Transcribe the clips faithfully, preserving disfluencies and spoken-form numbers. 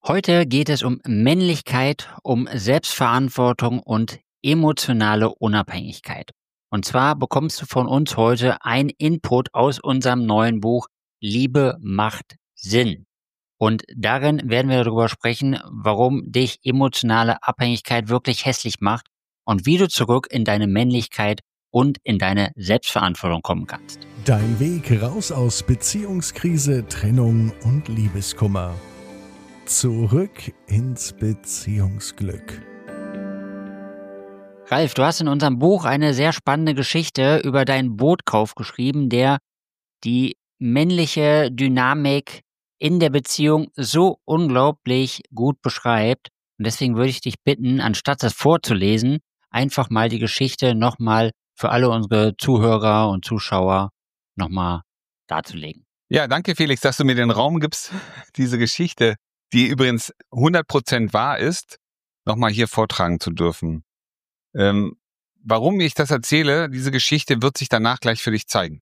Heute geht es um Männlichkeit, um Selbstverantwortung und emotionale Unabhängigkeit. Und zwar bekommst du von uns heute ein Input aus unserem neuen Buch Liebe macht Sinn. Und darin werden wir darüber sprechen, warum dich emotionale Abhängigkeit wirklich hässlich macht und wie du zurück in deine Männlichkeit und in deine Selbstverantwortung kommen kannst. Dein Weg raus aus Beziehungskrise, Trennung und Liebeskummer. Zurück ins Beziehungsglück. Ralf, du hast in unserem Buch eine sehr spannende Geschichte über deinen Bootkauf geschrieben, der die männliche Dynamik in der Beziehung so unglaublich gut beschreibt. Und deswegen würde ich dich bitten, anstatt das vorzulesen, einfach mal die Geschichte nochmal für alle unsere Zuhörer und Zuschauer nochmal darzulegen. Ja, danke Felix, dass du mir den Raum gibst, diese Geschichte, die übrigens hundert Prozent wahr ist, nochmal hier vortragen zu dürfen. Ähm, warum ich das erzähle, diese Geschichte wird sich danach gleich für dich zeigen.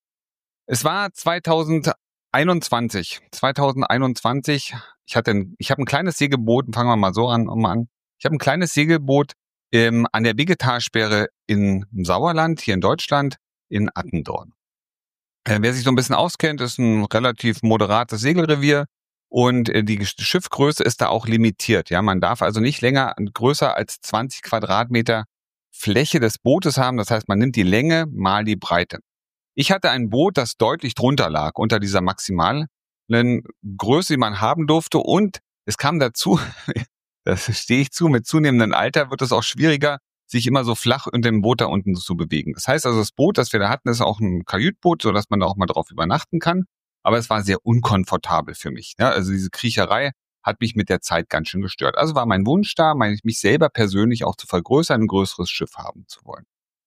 Es war zweitausendeinundzwanzig. zweitausendeinundzwanzig, ich hatte ein, ich habe ein kleines Segelboot, fangen wir mal so an, um an. Ich habe ein kleines Segelboot ähm, an der Bigetarsperre im Sauerland, hier in Deutschland, in Attendorn. Äh, wer sich so ein bisschen auskennt, ist ein relativ moderates Segelrevier. Und die Schiffgröße ist da auch limitiert. Ja, man darf also nicht länger größer als zwanzig Quadratmeter Fläche des Bootes haben. Das heißt, man nimmt die Länge mal die Breite. Ich hatte ein Boot, das deutlich drunter lag, unter dieser maximalen Größe, die man haben durfte. Und es kam dazu, das stehe ich zu, mit zunehmendem Alter wird es auch schwieriger, sich immer so flach unter dem Boot da unten zu bewegen. Das heißt also, das Boot, das wir da hatten, ist auch ein Kajütboot, sodass man da auch mal drauf übernachten kann. Aber es war sehr unkomfortabel für mich. Ja, also diese Kriecherei hat mich mit der Zeit ganz schön gestört. Also war mein Wunsch da, mich selber persönlich auch zu vergrößern, ein größeres Schiff haben zu wollen.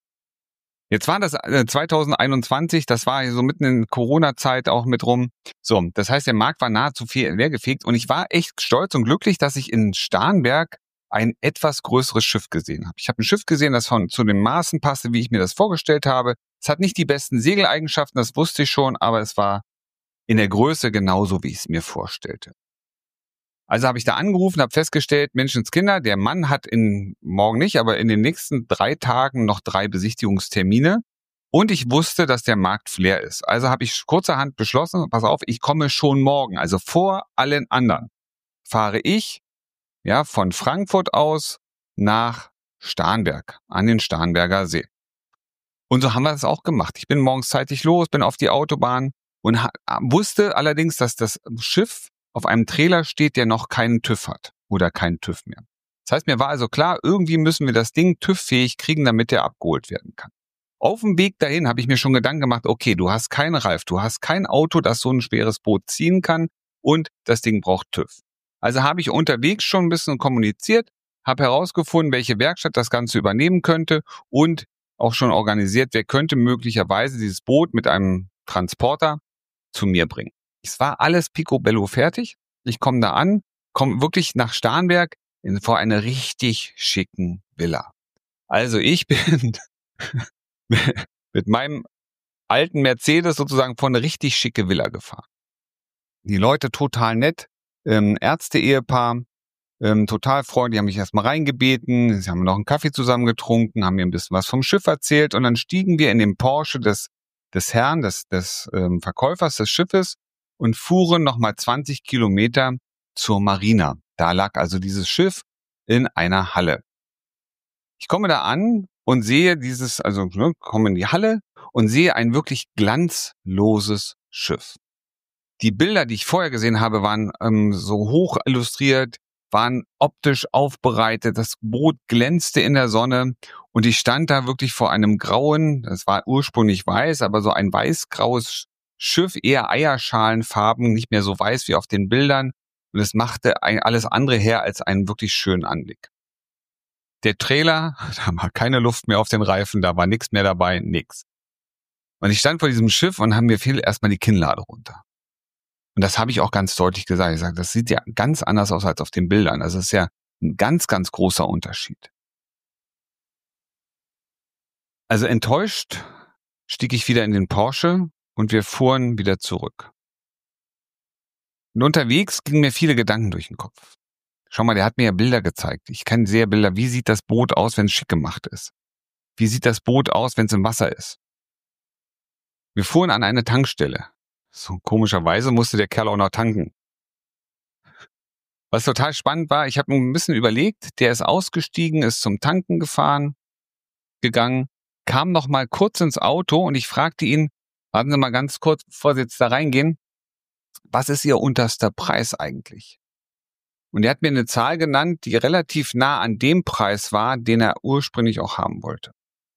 Jetzt war das zweitausendeinundzwanzig, das war so mitten in Corona-Zeit auch mit rum. So, das heißt, der Markt war nahezu leergefegt und ich war echt stolz und glücklich, dass ich in Starnberg ein etwas größeres Schiff gesehen habe. Ich habe ein Schiff gesehen, das von zu den Maßen passte, wie ich mir das vorgestellt habe. Es hat nicht die besten Segeleigenschaften, das wusste ich schon, aber es war in der Größe genauso, wie ich es mir vorstellte. Also habe ich da angerufen, habe festgestellt, Menschenskinder, der Mann hat in, morgen nicht, aber in den nächsten drei Tagen noch drei Besichtigungstermine. Und ich wusste, dass der Markt leer ist. Also habe ich kurzerhand beschlossen, pass auf, ich komme schon morgen, also vor allen anderen, fahre ich ja von Frankfurt aus nach Starnberg, an den Starnberger See. Und so haben wir das auch gemacht. Ich bin morgens zeitig los, bin auf die Autobahn, und ha- wusste allerdings, dass das Schiff auf einem Trailer steht, der noch keinen TÜV hat oder keinen TÜV mehr. Das heißt, mir war also klar, irgendwie müssen wir das Ding TÜV-fähig kriegen, damit der abgeholt werden kann. Auf dem Weg dahin habe ich mir schon Gedanken gemacht, okay, du hast keinen Reif, du hast kein Auto, das so ein schweres Boot ziehen kann und das Ding braucht TÜV. Also habe ich unterwegs schon ein bisschen kommuniziert, habe herausgefunden, welche Werkstatt das Ganze übernehmen könnte und auch schon organisiert, wer könnte möglicherweise dieses Boot mit einem Transporter zu mir bringen. Es war alles picobello fertig. Ich komme da an, komme wirklich nach Starnberg in, vor einer richtig schicken Villa. Also ich bin mit meinem alten Mercedes sozusagen vor eine richtig schicke Villa gefahren. Die Leute total nett, ähm, Ärzte-Ehepaar, ähm, total freundlich, die haben mich erstmal reingebeten, sie haben noch einen Kaffee zusammen getrunken, haben mir ein bisschen was vom Schiff erzählt und dann stiegen wir in den Porsche des des Herrn, des, des ähm, Verkäufers des Schiffes und fuhren nochmal zwanzig Kilometer zur Marina. Da lag also dieses Schiff in einer Halle. Ich komme da an und sehe dieses, also ne, komme in die Halle und sehe ein wirklich glanzloses Schiff. Die Bilder, die ich vorher gesehen habe, waren ähm, so hoch illustriert, waren optisch aufbereitet, das Boot glänzte in der Sonne und ich stand da wirklich vor einem grauen, das war ursprünglich weiß, aber so ein weiß-graues Schiff, eher Eierschalenfarben, nicht mehr so weiß wie auf den Bildern und es machte ein, alles andere her als einen wirklich schönen Anblick. Der Trailer, da war keine Luft mehr auf den Reifen, da war nichts mehr dabei, nix. Und ich stand vor diesem Schiff und haben mir fiel erstmal die Kinnlade runter. Und das habe ich auch ganz deutlich gesagt. Ich sage, das sieht ja ganz anders aus als auf den Bildern. Also es ist ja ein ganz, ganz großer Unterschied. Also enttäuscht stieg ich wieder in den Porsche und wir fuhren wieder zurück. Und unterwegs gingen mir viele Gedanken durch den Kopf. Schau mal, der hat mir ja Bilder gezeigt. Ich kenne sehr Bilder. Wie sieht das Boot aus, wenn es schick gemacht ist? Wie sieht das Boot aus, wenn es im Wasser ist? Wir fuhren an eine Tankstelle. So komischerweise musste der Kerl auch noch tanken. Was total spannend war, ich habe ein bisschen überlegt, der ist ausgestiegen, ist zum Tanken gefahren, gegangen, kam noch mal kurz ins Auto und ich fragte ihn, warten Sie mal ganz kurz, bevor Sie jetzt da reingehen, was ist Ihr unterster Preis eigentlich? Und er hat mir eine Zahl genannt, die relativ nah an dem Preis war, den er ursprünglich auch haben wollte.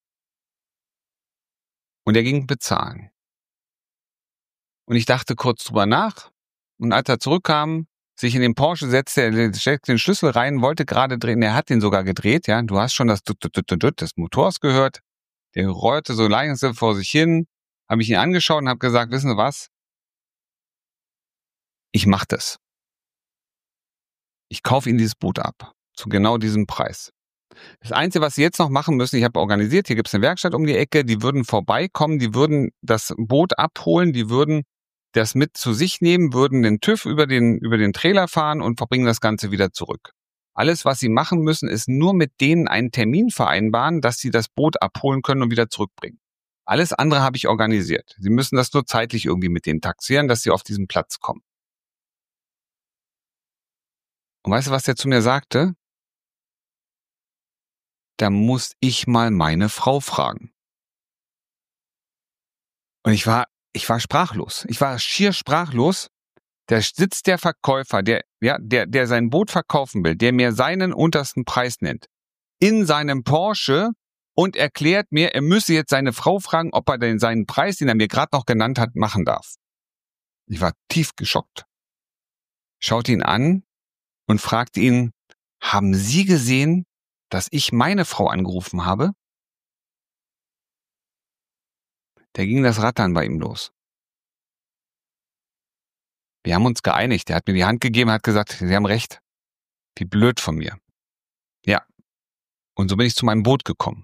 Und er ging bezahlen. Und ich dachte kurz drüber nach. Und als er zurückkam, sich in den Porsche setzte, er steckte den Schlüssel rein, wollte gerade drehen. Er hat den sogar gedreht. Ja, du hast schon das Dut, Dut, Dut, Dut des Motors gehört. Der rollte so langsam vor sich hin. Habe ich ihn angeschaut und habe gesagt, wissen Sie was? Ich mache das. Ich kaufe Ihnen dieses Boot ab. Zu genau diesem Preis. Das Einzige, was Sie jetzt noch machen müssen, ich habe organisiert, hier gibt es eine Werkstatt um die Ecke, die würden vorbeikommen, die würden das Boot abholen, die würden das mit zu sich nehmen, würden den TÜV über den, über den Trailer fahren und verbringen das Ganze wieder zurück. Alles, was Sie machen müssen, ist nur mit denen einen Termin vereinbaren, dass Sie das Boot abholen können und wieder zurückbringen. Alles andere habe ich organisiert. Sie müssen das nur zeitlich irgendwie mit denen taxieren, dass Sie auf diesen Platz kommen. Und weißt du, was der zu mir sagte? Da muss ich mal meine Frau fragen. Und ich war, ich war sprachlos. Ich war schier sprachlos. Da sitzt der Verkäufer, der, ja, der, der sein Boot verkaufen will, der mir seinen untersten Preis nennt, in seinem Porsche und erklärt mir, er müsse jetzt seine Frau fragen, ob er denn seinen Preis, den er mir gerade noch genannt hat, machen darf. Ich war tief geschockt. Schaute ihn an und fragte ihn, haben Sie gesehen, dass ich meine Frau angerufen habe? Da ging das Rattern bei ihm los. Wir haben uns geeinigt. Er hat mir die Hand gegeben, hat gesagt, Sie haben recht. Wie blöd von mir. Ja. Und so bin ich zu meinem Boot gekommen.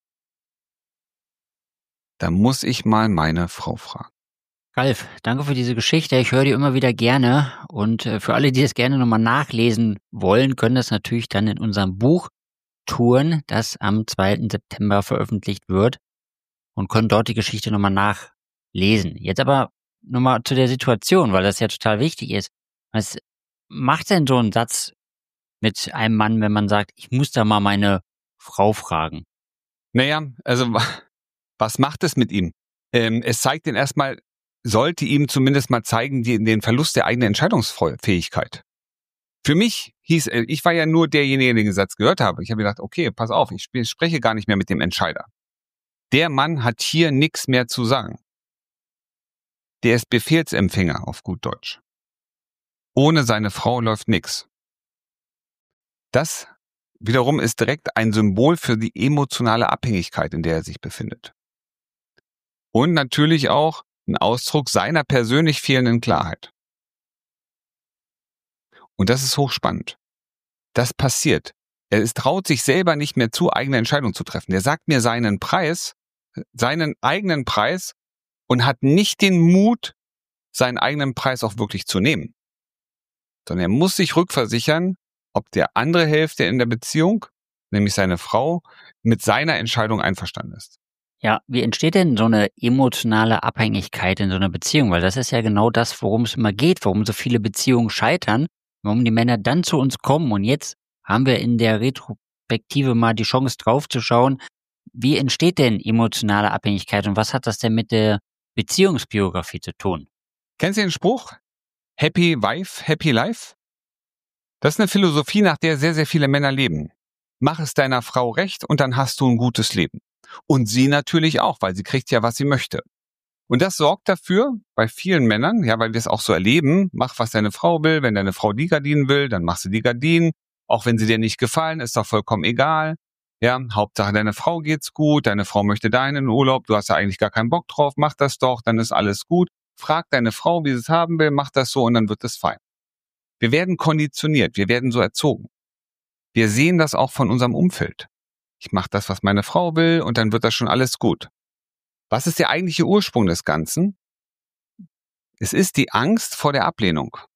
Da muss ich mal meine Frau fragen. Ralf, danke für diese Geschichte. Ich höre die immer wieder gerne. Und äh, für alle, die das gerne nochmal nachlesen wollen, können das natürlich dann in unserem Buch tun, das am zweiten September veröffentlicht wird und können dort die Geschichte nochmal nachlesen. Jetzt aber nochmal zu der Situation, weil das ja total wichtig ist. Was macht denn so ein Satz mit einem Mann, wenn man sagt, ich muss da mal meine Frau fragen? Naja, also was macht es mit ihm? Ähm, es zeigt ihn erstmal, sollte ihm zumindest mal zeigen, die, den Verlust der eigenen Entscheidungsfähigkeit. Für mich hieß, ich war ja nur derjenige, der den Satz gehört habe. Ich habe gedacht, okay, pass auf, ich spreche gar nicht mehr mit dem Entscheider. Der Mann hat hier nichts mehr zu sagen. Der ist Befehlsempfänger auf gut Deutsch. Ohne seine Frau läuft nichts. Das wiederum ist direkt ein Symbol für die emotionale Abhängigkeit, in der er sich befindet. Und natürlich auch ein Ausdruck seiner persönlich fehlenden Klarheit. Und das ist hochspannend. Das passiert. Er ist, traut sich selber nicht mehr zu, eigene Entscheidungen zu treffen. Er sagt mir seinen Preis, seinen eigenen Preis und hat nicht den Mut, seinen eigenen Preis auch wirklich zu nehmen. Sondern er muss sich rückversichern, ob der andere Hälfte in der Beziehung, nämlich seine Frau, mit seiner Entscheidung einverstanden ist. Ja, wie entsteht denn so eine emotionale Abhängigkeit in so einer Beziehung? Weil das ist ja genau das, worum es immer geht, warum so viele Beziehungen scheitern, warum die Männer dann zu uns kommen. Und jetzt haben wir in der Retrospektive mal die Chance drauf zu schauen, wie entsteht denn emotionale Abhängigkeit und was hat das denn mit der Beziehungsbiografie zu tun? Kennst du den Spruch? Happy Wife, Happy Life? Das ist eine Philosophie, nach der sehr, sehr viele Männer leben. Mach es deiner Frau recht und dann hast du ein gutes Leben. Und sie natürlich auch, weil sie kriegt ja, was sie möchte. Und das sorgt dafür, bei vielen Männern, ja, weil wir es auch so erleben, mach, was deine Frau will. Wenn deine Frau die Gardinen will, dann machst du die Gardinen. Auch wenn sie dir nicht gefallen, ist doch vollkommen egal. Ja, Hauptsache deine Frau geht's gut, deine Frau möchte deinen Urlaub, du hast ja eigentlich gar keinen Bock drauf, mach das doch, dann ist alles gut. Frag deine Frau, wie sie es haben will, mach das so und dann wird es fein. Wir werden konditioniert, wir werden so erzogen. Wir sehen das auch von unserem Umfeld. Ich mache das, was meine Frau will und dann wird das schon alles gut. Was ist der eigentliche Ursprung des Ganzen? Es ist die Angst vor der Ablehnung.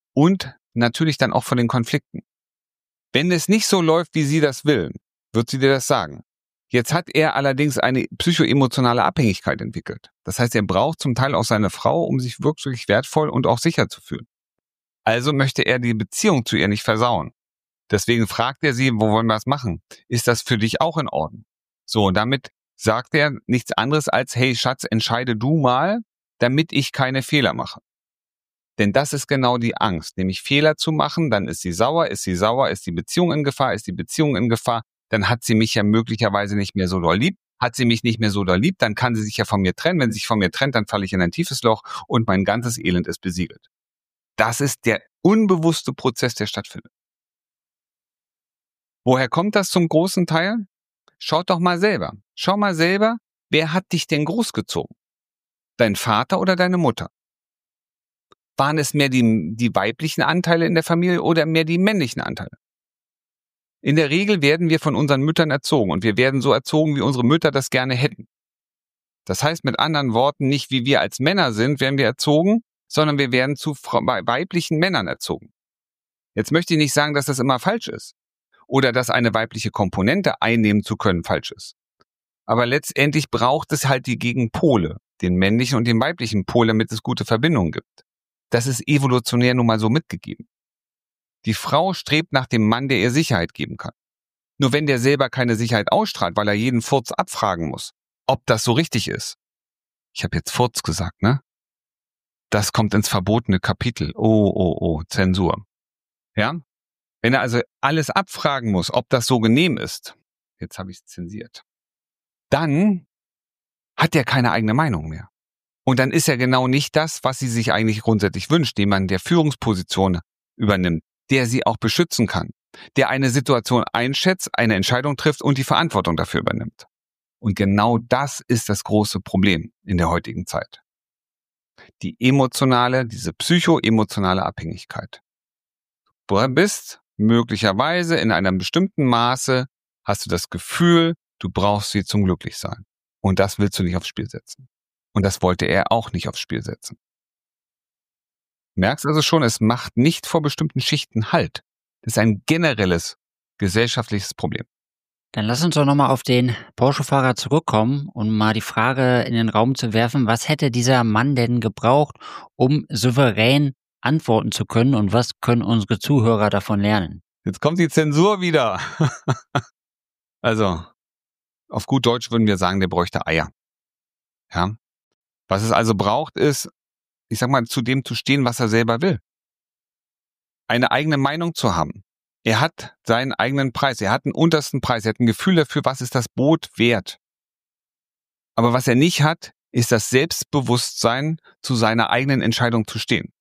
und natürlich dann auch von den Konflikten. Wenn es nicht so läuft, wie sie das will, wird sie dir das sagen. Jetzt hat er allerdings eine psychoemotionale Abhängigkeit entwickelt. Das heißt, er braucht zum Teil auch seine Frau, um sich wirklich wertvoll und auch sicher zu fühlen. Also möchte er die Beziehung zu ihr nicht versauen. Deswegen fragt er sie, wo wollen wir das machen? Ist das für dich auch in Ordnung? So, und damit sagt er nichts anderes als, hey Schatz, entscheide du mal, damit ich keine Fehler mache. Denn das ist genau die Angst, nämlich Fehler zu machen, dann ist sie sauer, ist sie sauer, ist die Beziehung in Gefahr, ist die Beziehung in Gefahr, dann hat sie mich ja möglicherweise nicht mehr so doll lieb. Hat sie mich nicht mehr so doll lieb, dann kann sie sich ja von mir trennen. Wenn sie sich von mir trennt, dann falle ich in ein tiefes Loch und mein ganzes Elend ist besiegelt. Das ist der unbewusste Prozess, der stattfindet. Woher kommt das zum großen Teil? Schaut doch mal selber. Schau mal selber, wer hat dich denn großgezogen? Dein Vater oder deine Mutter? Waren es mehr die, die weiblichen Anteile in der Familie oder mehr die männlichen Anteile? In der Regel werden wir von unseren Müttern erzogen und wir werden so erzogen, wie unsere Mütter das gerne hätten. Das heißt mit anderen Worten, nicht wie wir als Männer sind, werden wir erzogen, sondern wir werden zu weiblichen Männern erzogen. Jetzt möchte ich nicht sagen, dass das immer falsch ist oder dass eine weibliche Komponente einnehmen zu können falsch ist. Aber letztendlich braucht es halt die Gegenpole, den männlichen und den weiblichen Pol, damit es gute Verbindungen gibt. Das ist evolutionär nun mal so mitgegeben. Die Frau strebt nach dem Mann, der ihr Sicherheit geben kann. Nur wenn der selber keine Sicherheit ausstrahlt, weil er jeden Furz abfragen muss, ob das so richtig ist. Ich habe jetzt Furz gesagt, ne? Das kommt ins verbotene Kapitel. Oh, oh, oh, Zensur. Ja? Wenn er also alles abfragen muss, ob das so genehm ist, jetzt habe ich es zensiert, dann hat er keine eigene Meinung mehr. Und dann ist er genau nicht das, was sie sich eigentlich grundsätzlich wünscht, jemand, der Führungsposition übernimmt, der sie auch beschützen kann, der eine Situation einschätzt, eine Entscheidung trifft und die Verantwortung dafür übernimmt. Und genau das ist das große Problem in der heutigen Zeit. Die emotionale, diese psychoemotionale Abhängigkeit. Du bist möglicherweise in einem bestimmten Maße, hast du das Gefühl, du brauchst sie zum Glücklichsein. Und das willst du nicht aufs Spiel setzen. Und das wollte er auch nicht aufs Spiel setzen. Merkst also schon, es macht nicht vor bestimmten Schichten Halt. Das ist ein generelles gesellschaftliches Problem. Dann lass uns doch nochmal auf den Porsche-Fahrer zurückkommen und mal die Frage in den Raum zu werfen, was hätte dieser Mann denn gebraucht, um souverän antworten zu können und was können unsere Zuhörer davon lernen? Jetzt kommt die Zensur wieder. Also, auf gut Deutsch würden wir sagen, der bräuchte Eier. Ja. Was es also braucht, ist, ich sag mal, zu dem zu stehen, was er selber will. Eine eigene Meinung zu haben. Er hat seinen eigenen Preis, er hat einen untersten Preis, er hat ein Gefühl dafür, was ist das Boot wert. Aber was er nicht hat, ist das Selbstbewusstsein, zu seiner eigenen Entscheidung zu stehen.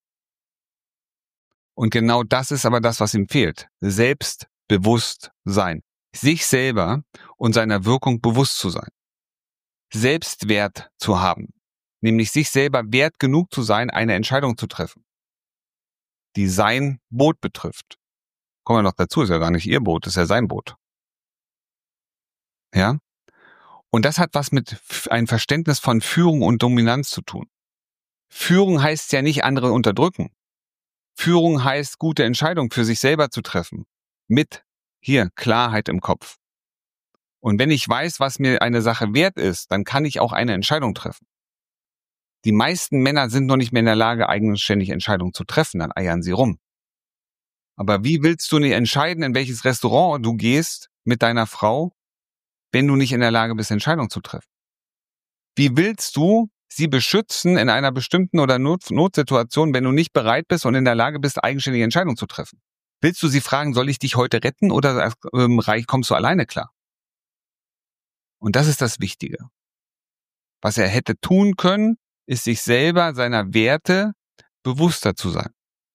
Und genau das ist aber das, was ihm fehlt. Selbstbewusstsein. Sich selber und seiner Wirkung bewusst zu sein. Selbstwert zu haben. Nämlich sich selber wert genug zu sein, eine Entscheidung zu treffen, die sein Boot betrifft. Kommen wir noch dazu, ist ja gar nicht ihr Boot, ist ja sein Boot. Ja? Und das hat was mit einem Verständnis von Führung und Dominanz zu tun. Führung heißt ja nicht andere unterdrücken. Führung heißt, gute Entscheidungen für sich selber zu treffen. Mit, hier, Klarheit im Kopf. Und wenn ich weiß, was mir eine Sache wert ist, dann kann ich auch eine Entscheidung treffen. Die meisten Männer sind noch nicht mehr in der Lage, eigenständig Entscheidungen zu treffen, dann eiern sie rum. Aber wie willst du nicht entscheiden, in welches Restaurant du gehst mit deiner Frau, wenn du nicht in der Lage bist, Entscheidungen zu treffen? Wie willst du sie beschützen in einer bestimmten oder Not- Notsituation, wenn du nicht bereit bist und in der Lage bist, eigenständige Entscheidungen zu treffen? Willst du sie fragen, soll ich dich heute retten oder ähm, kommst du alleine klar? Und das ist das Wichtige. Was er hätte tun können, ist sich selber seiner Werte bewusster zu sein.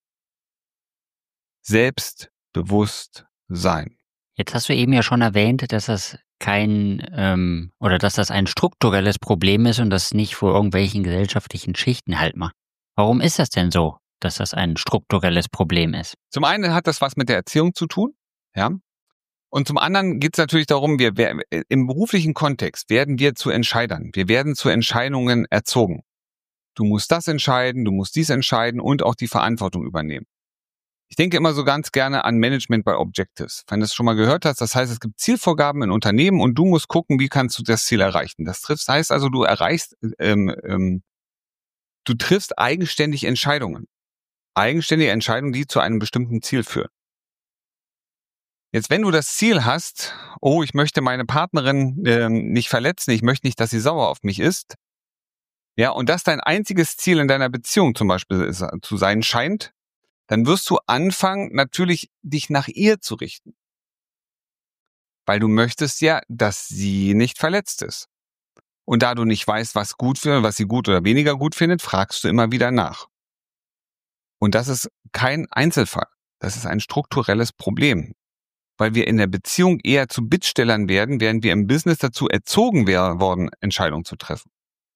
Selbstbewusst sein. Jetzt hast du eben ja schon erwähnt, dass das kein ähm, oder dass das ein strukturelles Problem ist und das nicht vor irgendwelchen gesellschaftlichen Schichten halt macht. Warum ist das denn so, dass das ein strukturelles Problem ist? Zum einen hat das was mit der Erziehung zu tun, ja. Und zum anderen geht es natürlich darum, wir, wir im beruflichen Kontext werden wir zu Entscheidern. Wir werden zu Entscheidungen erzogen. Du musst das entscheiden, du musst dies entscheiden und auch die Verantwortung übernehmen. Ich denke immer so ganz gerne an Management by Objectives. Wenn du es schon mal gehört hast, das heißt, es gibt Zielvorgaben in Unternehmen und du musst gucken, wie kannst du das Ziel erreichen. Das trifft, das heißt also, du erreichst, ähm, ähm, du triffst eigenständig Entscheidungen. Eigenständige Entscheidungen, die zu einem bestimmten Ziel führen. Jetzt, wenn du das Ziel hast, oh, ich möchte meine Partnerin ähm, nicht verletzen, ich möchte nicht, dass sie sauer auf mich ist, ja, und das dein einziges Ziel in deiner Beziehung zum Beispiel ist, zu sein scheint, dann wirst du anfangen, natürlich dich nach ihr zu richten. Weil du möchtest ja, dass sie nicht verletzt ist. Und da du nicht weißt, was gut findet, was sie gut oder weniger gut findet, fragst du immer wieder nach. Und das ist kein Einzelfall. Das ist ein strukturelles Problem. Weil wir in der Beziehung eher zu Bittstellern werden, während wir im Business dazu erzogen worden, Entscheidungen zu treffen.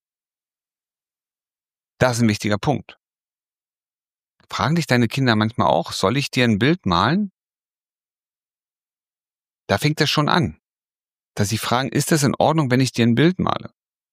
Das ist ein wichtiger Punkt. Fragen dich deine Kinder manchmal auch, soll ich dir ein Bild malen? Da fängt es schon an, dass sie fragen, ist es in Ordnung, wenn ich dir ein Bild male?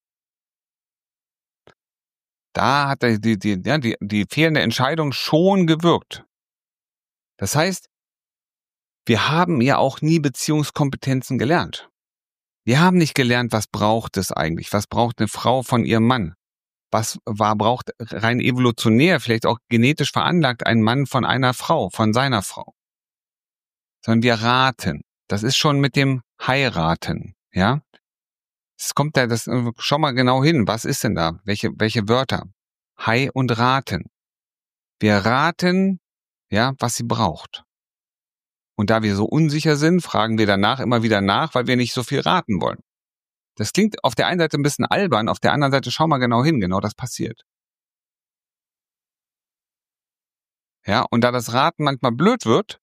Da hat die, die, die, ja, die, die fehlende Entscheidung schon gewirkt. Das heißt, wir haben ja auch nie Beziehungskompetenzen gelernt. Wir haben nicht gelernt, was braucht es eigentlich? Was braucht eine Frau von ihrem Mann? Was war, braucht rein evolutionär, vielleicht auch genetisch veranlagt, ein Mann von einer Frau, von seiner Frau? Sondern wir raten. Das ist schon mit dem Heiraten, ja? Es kommt da, das, schau mal genau hin. Was ist denn da? Welche, welche Wörter? Hei und raten. Wir raten, ja, was sie braucht. Und da wir so unsicher sind, fragen wir danach immer wieder nach, weil wir nicht so viel raten wollen. Das klingt auf der einen Seite ein bisschen albern, auf der anderen Seite schau mal genau hin, genau das passiert. Ja, und da das Raten manchmal blöd wird,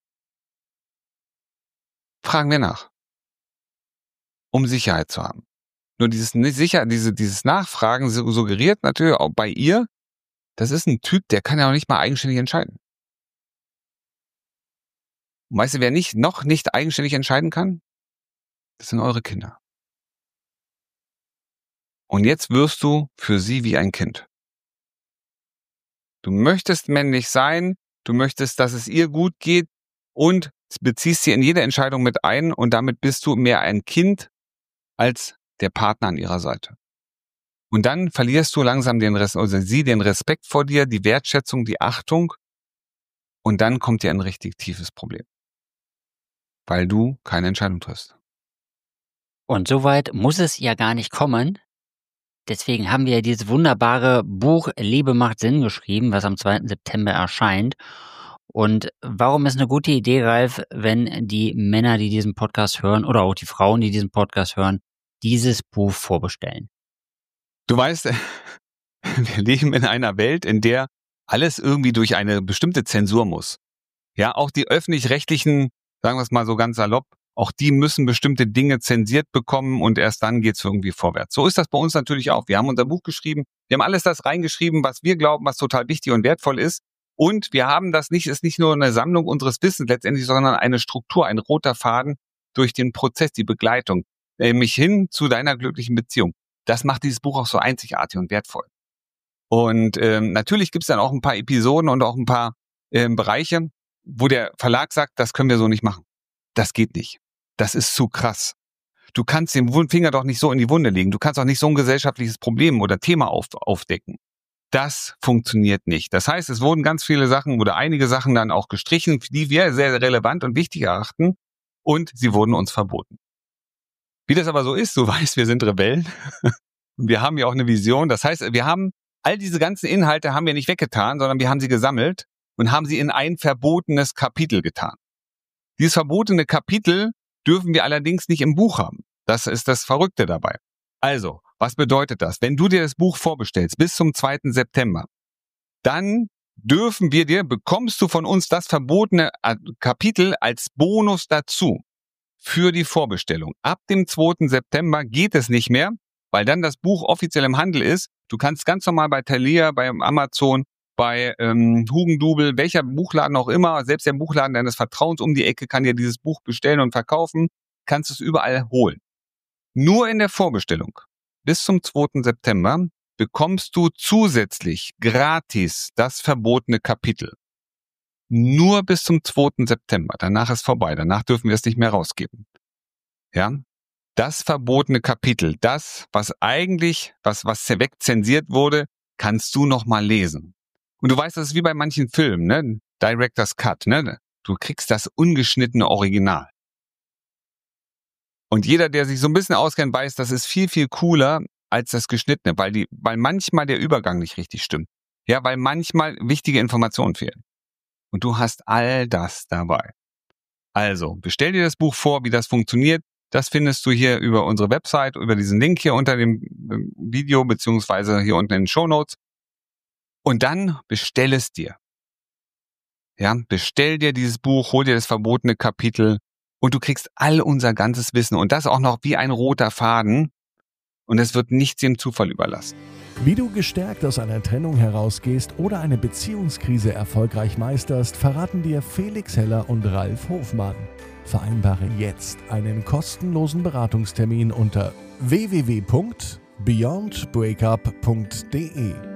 fragen wir nach, um Sicherheit zu haben. Nur dieses sicher, diese, dieses Nachfragen suggeriert natürlich auch bei ihr, das ist ein Typ, der kann ja auch nicht mal eigenständig entscheiden. Und weißt du, wer nicht, noch nicht eigenständig entscheiden kann? Das sind eure Kinder. Und jetzt wirst du für sie wie ein Kind. Du möchtest männlich sein, du möchtest, dass es ihr gut geht und beziehst sie in jede Entscheidung mit ein und damit bist du mehr ein Kind als der Partner an ihrer Seite. Und dann verlierst du langsam den Res- also sie den Respekt vor dir, die Wertschätzung, die Achtung und dann kommt dir ein richtig tiefes Problem. Weil du keine Entscheidung triffst. Und soweit muss es ja gar nicht kommen. Deswegen haben wir dieses wunderbare Buch Liebe macht Sinn geschrieben, was am zweiten September erscheint. Und warum ist eine gute Idee, Ralf, wenn die Männer, die diesen Podcast hören, oder auch die Frauen, die diesen Podcast hören, dieses Buch vorbestellen? Du weißt, wir leben in einer Welt, in der alles irgendwie durch eine bestimmte Zensur muss. Ja, auch die öffentlich-rechtlichen, sagen wir es mal so ganz salopp, auch die müssen bestimmte Dinge zensiert bekommen und erst dann geht's irgendwie vorwärts. So ist das bei uns natürlich auch. Wir haben unser Buch geschrieben, wir haben alles das reingeschrieben, was wir glauben, was total wichtig und wertvoll ist. Und wir haben das nicht, ist nicht nur eine Sammlung unseres Wissens letztendlich, sondern eine Struktur, ein roter Faden durch den Prozess, die Begleitung, nämlich hin zu deiner glücklichen Beziehung. Das macht dieses Buch auch so einzigartig und wertvoll. Und ähm, natürlich gibt's dann auch ein paar Episoden und auch ein paar ähm, Bereiche, wo der Verlag sagt, das können wir so nicht machen. Das geht nicht. Das ist zu krass. Du kannst den Finger doch nicht so in die Wunde legen. Du kannst auch nicht so ein gesellschaftliches Problem oder Thema auf, aufdecken. Das funktioniert nicht. Das heißt, es wurden ganz viele Sachen oder einige Sachen dann auch gestrichen, die wir sehr relevant und wichtig erachten und sie wurden uns verboten. Wie das aber so ist, du weißt, wir sind Rebellen und wir haben ja auch eine Vision. Das heißt, wir haben all diese ganzen Inhalte haben wir nicht weggetan, sondern wir haben sie gesammelt und haben sie in ein verbotenes Kapitel getan. Dieses verbotene Kapitel dürfen wir allerdings nicht im Buch haben. Das ist das Verrückte dabei. Also, was bedeutet das? Wenn du dir das Buch vorbestellst bis zum zweiten September, dann dürfen wir dir, bekommst du von uns das verbotene Kapitel als Bonus dazu für die Vorbestellung. Ab dem zweiten September geht es nicht mehr, weil dann das Buch offiziell im Handel ist. Du kannst ganz normal bei Thalia, bei Amazon, bei ähm, Hugendubel, welcher Buchladen auch immer, selbst der Buchladen deines Vertrauens um die Ecke kann dir dieses Buch bestellen und verkaufen, kannst du es überall holen. Nur in der Vorbestellung bis zum zweiten September bekommst du zusätzlich gratis das verbotene Kapitel. nur bis zum zweiten September. Danach ist vorbei. Danach dürfen wir es nicht mehr rausgeben. Ja? Das verbotene Kapitel, das, was eigentlich, was, was wegzensiert wurde, kannst du noch mal lesen. Und du weißt, das ist wie bei manchen Filmen, ne? Director's Cut, ne? Du kriegst das ungeschnittene Original. Und jeder, der sich so ein bisschen auskennt, weiß, das ist viel, viel cooler als das Geschnittene, weil die, weil manchmal der Übergang nicht richtig stimmt. Ja, weil manchmal wichtige Informationen fehlen. Und du hast all das dabei. Also, bestell dir das Buch vor, wie das funktioniert. Das findest du hier über unsere Website, über diesen Link hier unter dem Video, beziehungsweise hier unten in den Shownotes. Und dann bestell es dir. Ja, bestell dir dieses Buch, hol dir das verbotene Kapitel und du kriegst all unser ganzes Wissen und das auch noch wie ein roter Faden und es wird nichts dem Zufall überlassen. Wie du gestärkt aus einer Trennung herausgehst oder eine Beziehungskrise erfolgreich meisterst, verraten dir Felix Heller und Ralf Hofmann. Vereinbare jetzt einen kostenlosen Beratungstermin unter w w w punkt beyond breakup punkt d e.